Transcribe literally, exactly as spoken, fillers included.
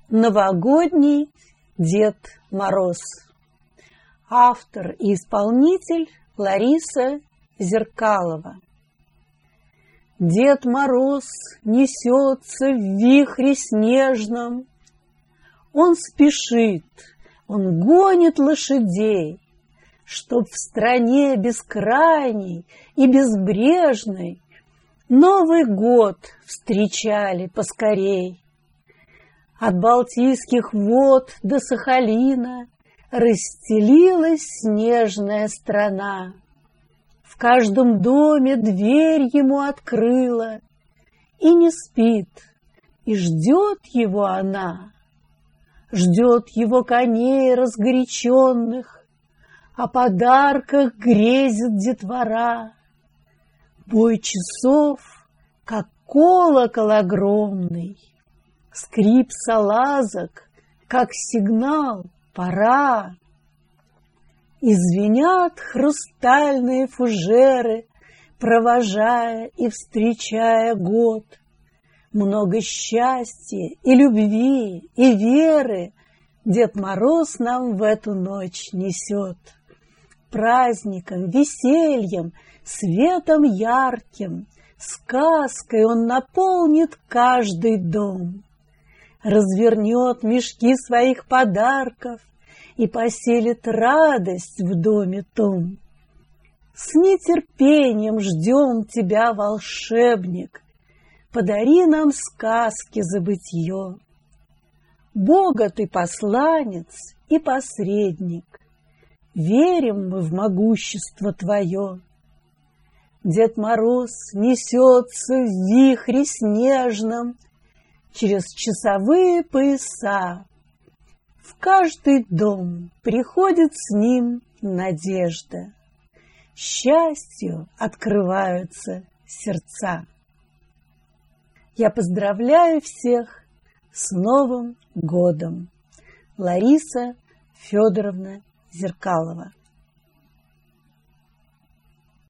Новогодний Дед Мороз. Автор и исполнитель Лариса Зеркалова. Дед Мороз несется в вихре снежном. Он спешит, он гонит лошадей, чтоб в стране бескрайней и безбрежной Новый год встречали поскорей. От Балтийских вод до Сахалина расстелилась снежная страна. В каждом доме дверь ему открыла, и не спит, и ждет его она. Ждет его коней разгоряченных, о подарках грезит детвора. Бой часов, как колокол огромный, скрип салазок, как сигнал «пора». И звенят хрустальные фужеры, провожая и встречая год. Много счастья и любви, и веры Дед Мороз нам в эту ночь несет. Праздником, весельем, светом ярким, сказкой он наполнит каждый дом. Развернет мешки своих подарков и поселит радость в доме том. С нетерпением ждем тебя, волшебник, подари нам сказки забытье. Бога ты посланец и посредник, верим мы в могущество твое. Дед Мороз несется в вихре снежном через часовые пояса. В каждый дом приходит с ним надежда. Счастью открываются сердца. Я поздравляю всех с Новым годом. Лариса Федоровна Зеркалова.